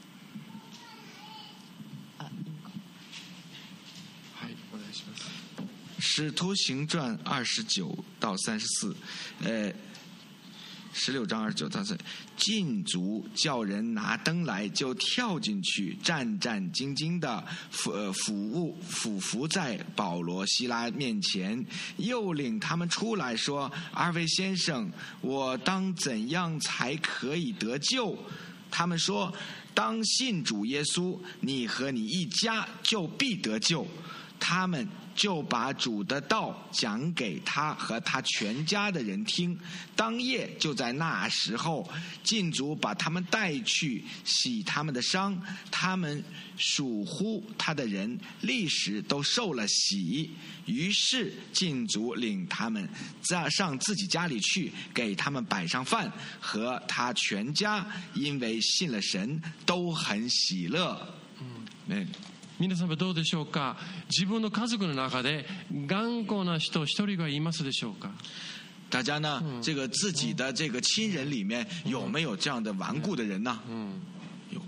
使徒行传二十九到三十四，呃，十六章二十九到三，禁足叫人拿灯来，就跳进去，战战兢兢的俯呃俯卧俯伏在保罗希拉面前，又领他们出来说：“二位先生，我当怎样才可以得救？”他们说：“当信主耶稣，你和你一家就必得救。”他们就把主的道讲给他和他全家的人听。当夜就在那时候，禁足把他们带去洗他们的伤，他们属乎他的人立时都受了洗。于是禁足领他们上自己家里去，给他们摆上饭，和他全家因为信了神都很喜乐。嗯， 皆様どうでしょうか。自分の家族の中で頑固な人一人がいますでしょうか。 大家呢、嗯、这个自己的这个亲人里面有没有这样的顽固的人呢？嗯，有。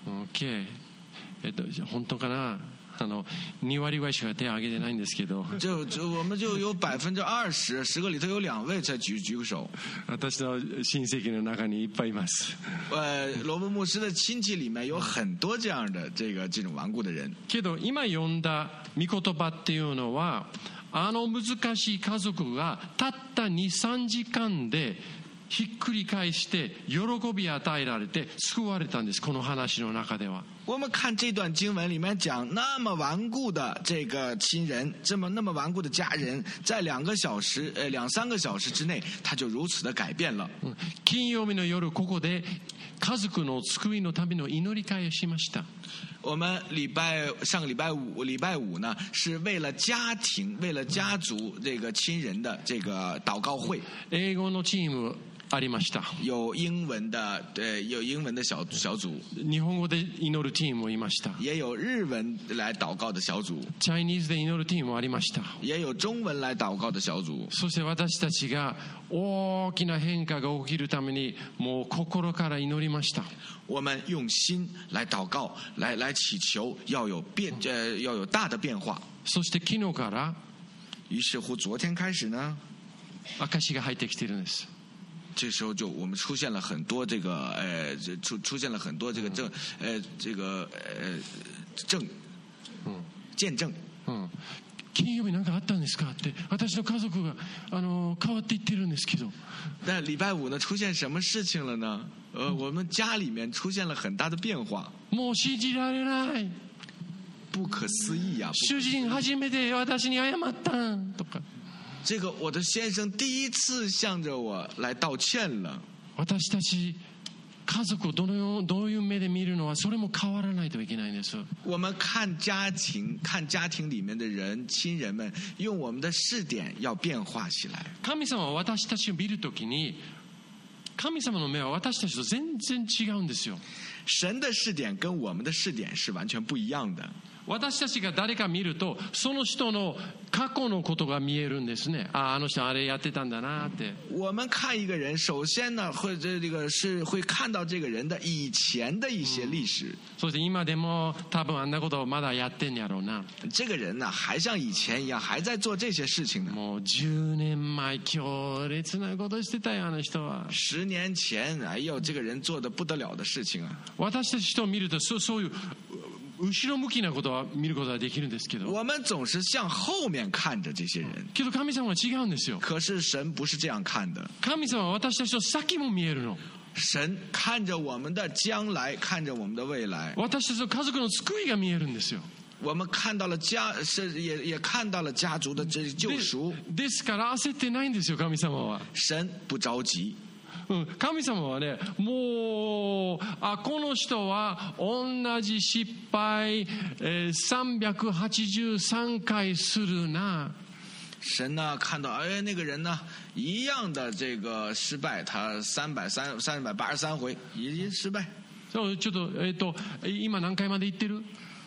OK。えっと本当かな。あのに割ぐらいしか手を挙げてないんですけど。 就就我们就有百分之二十，十个里头有两位才举举个手。 私の親戚の中にいっぱいいます。 呃，罗伯牧师的亲戚里面有很多这样的这个这种顽固的人。 けど今読んだ御言葉っていうのは、あの難しい家族がたったに、さんじかんでひっくり返して喜び与えられて救われたんです。この話の中では。 我们看这段经文里面讲，那么顽固的这个亲人，这么那么顽固的家人，在两个小时呃两三个小时之内，他就如此的改变了。 金曜日の夜ここで家族の救いのための祈り会をしました。 我们礼拜上个礼拜五礼拜五呢，是为了家庭、为了家族这个亲人的这个祷告会。 英語のチームありました。 有英文的，对，有英文的小小组。 日本語で祈るチームもいました。 也有日文来祷告的小组。 Chineseで祈るチームもありました。 也有中文来祷告的小组。 そして私たちが大きな変化が起きるために、もう心から祈りました。 我们用心来祷告，来来祈求，要有变呃要有大的变化。 そして昨日から、 于是乎昨天开始呢， 証が入ってきているんです。 这时候就我们出现了很多这个呃出出现了很多这个证呃这个呃证见证。 嗯。金曜日なんかあったんですかって私の家族があの変わっていってるんですけど。 但礼拜五呢出现什么事情了呢？呃，我们家里面出现了很大的变化。 もう信じられない。 不可思议呀！ 主人初めて私に謝ったとか。 这个我的先生第一次向着我来道歉了。 私たち家族をどのようどういう目で見るのはそれも変わらないといけないんです。 我们看家庭看家庭里面的人亲人们，用我们的视点要变化起来。 神様は私たちを見るときに、神様の目は私たちと全然違うんですよ。 神的視点跟我们的視点是完全不一样的。 私たちが誰か見ると、その人の過去のことが見えるんですね。あ、あの人あれやってたんだなって。 我们看一个人，首先呢，会这这个是会看到这个人的以前的一些历史。 そして今でも多分あんなことをまだやってんやろうな。 这个人呢，还像以前一样，还在做这些事情呢。 もうじゅうねんまえ強烈なことしてたよあの人は。 十年前，哎呦，这个人做的不得了的事情啊。 私たち人を見ると、そうそういう後ろ向きなことは見ることができるんですけど。 我们总是向后面看着这些人。 けど神様は違うんですよ。 可是神不是这样看的。 神様は私たちの先も見えるの。 神看着我们的将来，看着我们的未来。 私たちの家族の救いが見えるんですよ。 我们看到了家，是也也看到了家族的这救赎。 ですから焦ってないんですよ、神様は。 神不着急。 神様はね、もうあこの人は同じ失敗、えー、さんびゃくはちじゅうさん回するな。 神呢看到哎那个人呢一样的这个失败，他三百三三百八十三回已经失败。 ちょっとえっと今何回まで言ってる？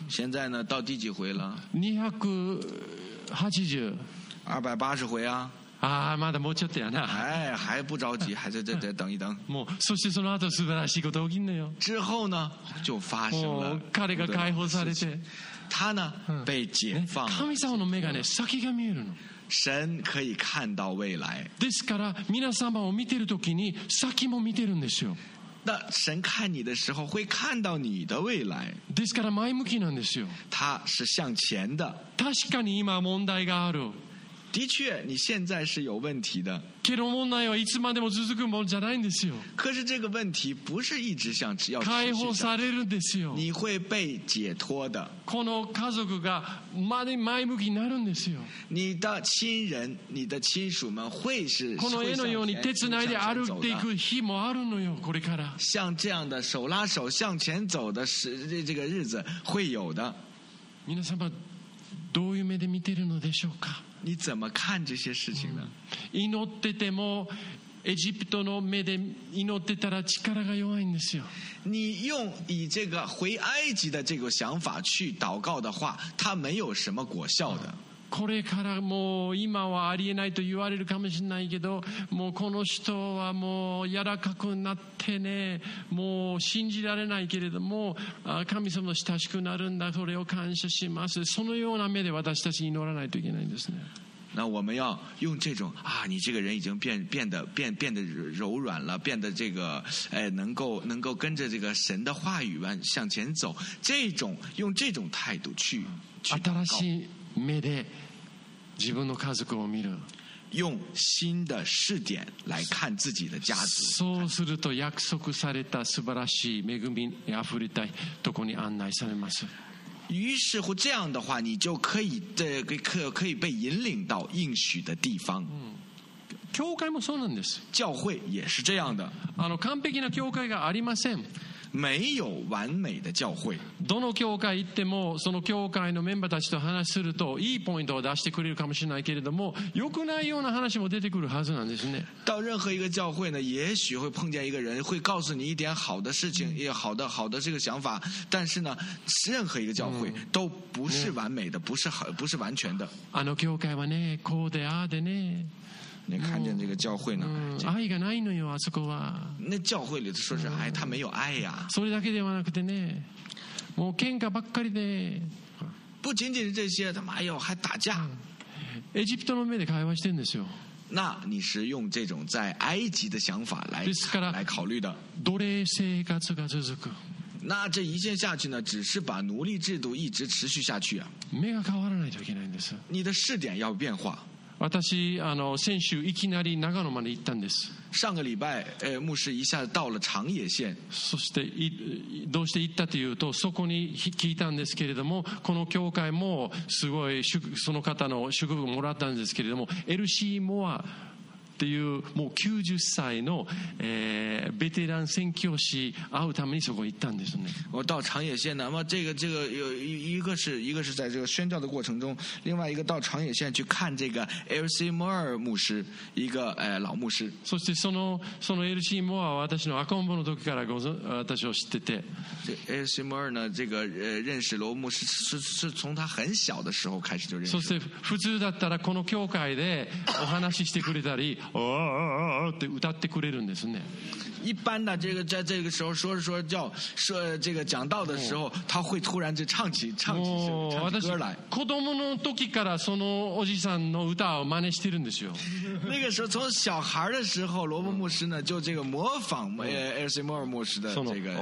现在呢，到第几回了？ にひゃくはちじゅう。 二百八十回啊！ ああ、まだもうちょっとやな。 哎，还不着急，还在这这等一等。 もうそしてその後素晴らしいこと起きんのよ。 之后呢，就发生了もう彼が解放されて、 他呢被解放了。 神様の目がね、先が見えるの。 神可以看到未来。 ですから皆様を見てるときに先も見てるんですよ。 那神看你的时候会看到你的未来。 ですから前向きなんですよ。 他是向前的。 確かに今問題がある。 的确，你现在是有问题的。 けど問題はいつまでも続くものじゃないんですよ。 可是这个问题不是一直想要解放されるんですよ。 你会被解脱的。 この家族が前向きになるんですよ。 你的亲人、你的親屬們會是この絵のように手つないで歩いていく日もあるのよ。これから像这样的手拉手向前走的是这个日子会有的。 皆様どういう目で見ているのでしょうか。 你怎么看这些事情呢？ 祈っててもエジプトの目で祈ってたら力が弱いんですよ。 你用以这个回埃及的这个想法去祷告的话，它没有什么果效的。 これからもう今はありえないと言われるかもしれないけど、もうこの人はもう柔らかくなってね、もう信じられないけれども神様の親しくなるんだ、それを感謝します。そのような目で私たち祈らないといけないんですね。 那我们要用这种啊，你这个人已经变变得变变得柔软了，变得这个哎能够能够跟着这个神的话语向前走，这种用这种态度去去祷告。 新しい目で自分の家族を見る。 用新的视点来看自己的家族。 そうすると約束された素晴らしい恵みにあふれたところに案内されます。 于是乎这样的话，你就可以这可可以被引领到应许的地方。 教会もそうなんです。 教会也是这样的。 あの完璧な教会がありません。 没有完美的教会。 どの教会行ってもその教会のメンバーたちと話するといいポイントを出してくれるかもしれないけれども、良くないような話も出てくるはずなんですね。 到任何一个教会呢，也许会碰见一个人会告诉你一点好的事情，也好的好的这个想法，但是呢，任何一个教会都不是完美的，不是好，不是完全的。 あの教会はね、こうでああでね。 你看见这个教会呢？ 愛がないのよ、あそこは。 那教会里头说是爱，他没有爱呀。 それだけではなくてね、もう喧嘩ばっかりで。 不仅仅是这些，他们还有还打架。 エジプトの目で会話してるんですよ。 那你是用这种在埃及的想法来来考虑的。 奴隷生活が続く。 那这一切下去呢，只是把奴隶制度一直持续下去啊。 目が変わらないといけないんです。 你的視点要变化。 私あの先週いきなり長野まで行ったんです。 上个礼拜、呃、牧師一下子到了長野县。 そしてどうして行ったというと、そこに聞いたんですけれども、この教会もすごいその方の祝福をもらったんですけれども、エルシー・モアっていうもうきゅうじゅっさいの、えー、ベテラン宣教師会うためにそこに行ったんですね。 我到長野县呢，那麼這個這個有一個是一個是在這個宣教的過程中，另外一個到長野縣去看這個 L C 摩爾牧師，一個、呃、老牧師。 そしてそのその L C モアは私の赤ん坊の時からご私を知ってて。 L C 摩爾呢，這個呃認識羅牧師是是從他很小的時候開始就認識。 そして普通だったらこの教会でお話ししてくれたり。哦って歌ってくれるんですね。 一般的这个在这个时候说说叫说这个讲道的时候，他会突然就唱起唱起唱起歌来。 子供の時からそのおじさんの歌を真似してるんですよ。 那个时候从小孩的时候，罗伯牧师呢就这个模仿呃 L C 摩爾牧師的这个。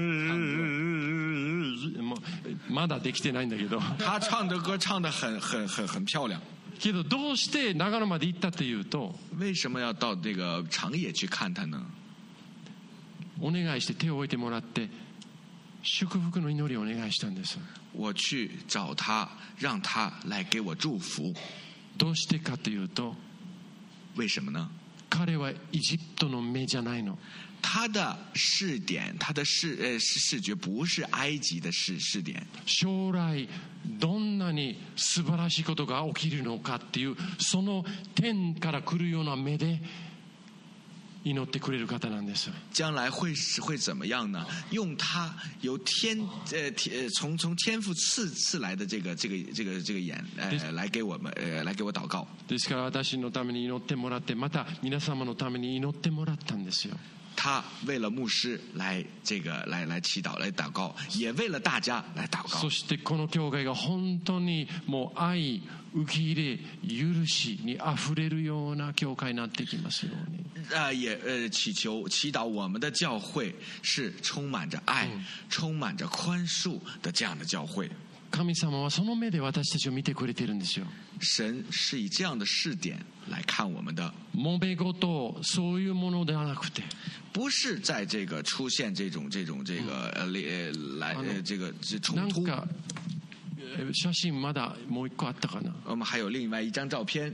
まだできてないんだけど。 他唱的歌唱得很很很很漂亮。 けどどうして長野まで行ったというと、 为什么要到这个長野去看他呢？ お願いして手を置いてもらって祝福の祈りをお願いしたんです。 我去找他，让他来给我祝福。 どうしてかというと、 为什么呢？ 彼はエジプトの目じゃないの。 他的視点，他的視呃視覺不是埃及的視視點。 将来どんなに素晴らしいことが起きるのかっていう、その天から来るような目で祈ってくれる方なんです。 将来会会怎么样呢？用他由天呃天从从天父赐赐来的这个这个这个这个眼呃来给我们呃来给我祷告。 ですから私のために祈ってもらって、また皆様のために祈ってもらったんですよ。 他为了牧师来这个来来祈祷来祷告，也为了大家来祷告。 そしてこの教会が本当にもう愛、受け入れ、許しにあふれるような教会になってきますように。 啊，也呃祈求祈祷我们的教会是充满着爱、嗯、充满着宽恕的这样的教会。 神様はその目で私たちを見てくれているんですよ。 神是以这样的视点来看我们的。 揉め事そういうものではなくて。 不是在这个出现这种这种这个呃来呃这个冲突。 なんか写真まだもう一個あったかな。 我们还有另外一張照片。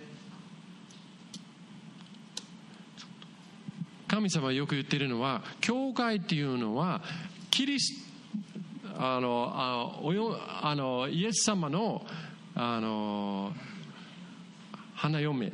神様はよく言っているのは、教会っていうのはキリスあのあおよあのイエス様のあの花嫁。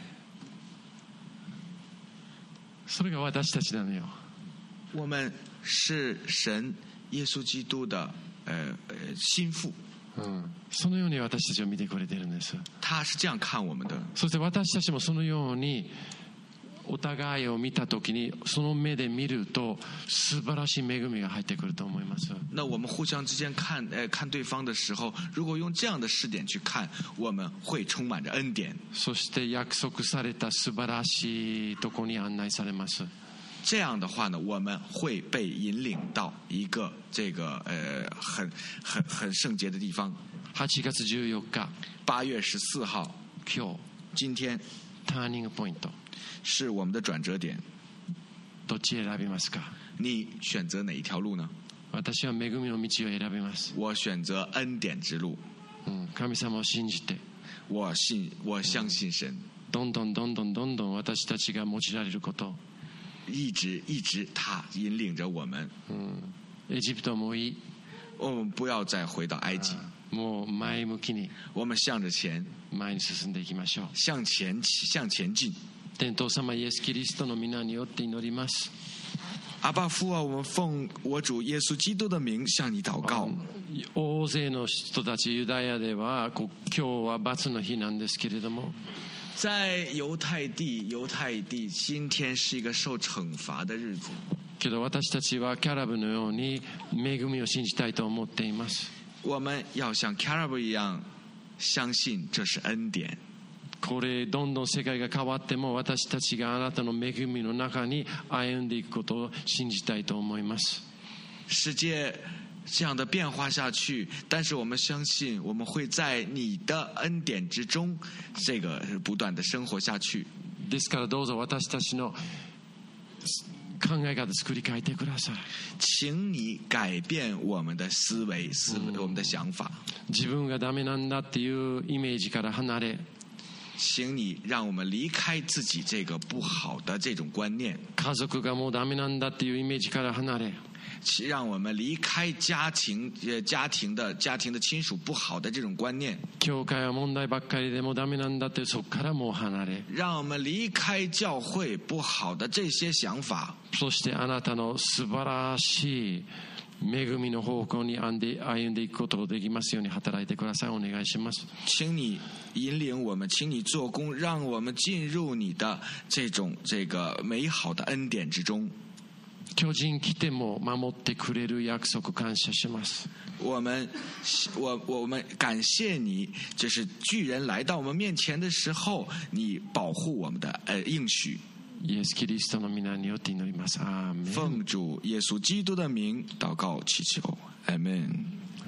それが私たちなのよ。 我们是神耶稣基督的呃心腹。 うん、そのように私たちを見てくれているんです。 他是这样看我们的。 そして私たちもそのようにお互いを見たときに、その目で見ると素晴らしい恵みが入ってくると思います。 那我们互相之间看呃看对方的时候，如果用这样的视点去看，我们会充满着恩典。 そして約束された素晴らしいところに案内されます。 这样的话呢，我们会被引領到一個這個呃很很很聖潔的地方。 はちがつじゅうよっか、 八月十四號， 今日今天ターニングポイント是我們的轉折點。 どっち選びますか？ 你選擇哪一條路呢？ 私は恵みの道を選びます。 我選擇恩典之路。 うん、神様を信じて。 我信我相信神。 どんどんどんどんどんどん私たちが用いられること。 一直一直他引領着我們。 嗯，エジプトもいい。 我們不要再回到埃及。 もう前向きに。 我們向着前。 前に進んでいきましょう。 向前向前進。 天父様イエスキリストの皆によって祈ります。 阿爸父啊，我们奉我主耶稣基督的名向你祷告。 大勢の人たちユダヤでは今日は罰の日なんですけれども。 在犹太地，犹太地今天是一个受惩罚的日子。 けど私たちはキャラブのように恵みを信じたいと思っています。 我们要像 Caleb 一样相信这是恩典。 これどんどん世界が変わっても私たちがあなたの恵みの中に歩んでいくことを信じたいと思います。 世界这样的变化下去，但是我们相信我们会在你的恩典之中这个不断的生活下去。 ですからどうぞ私たちの考え方作り変えてください。 請你改變我們的思維、思我們的想法。 自分がダメなんだっていうイメージから離れ。 請你讓我們離開自己這個不好的這種觀念。 家族がもうダメなんだっていうイメージから離れ。 讓我們離開家庭、家庭的家庭的親屬不好的這種觀念。 教會は問題ばっかりでもダメなんだってそこからもう離れ。 讓我們離開教會不好的這些想法。 そしてあなたの素晴らしい恵みの方向に歩んでいくことができますように働いてください。お願いします。 請你引領我們，請你做工，讓我們進入你的這種這個美好的恩典之中。 巨人来ても守ってくれる約束感謝します。 我們我我們感謝你，就是巨人來到我們面前的時候，你保護我們的呃應許。 イエスキリストの皆によって祈ります。アーメン。 奉主耶穌基督的名禱告祈求，阿門。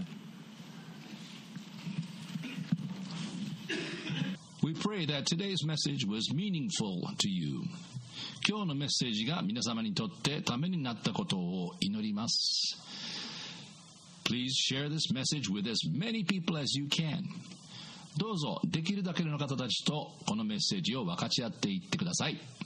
We pray that today's message was meaningful to you. 今日のメッセージが皆様にとってためになったことを祈ります。Please share this message with as many people as you can. どうぞできるだけの方たちとこのメッセージを分かち合っていってください。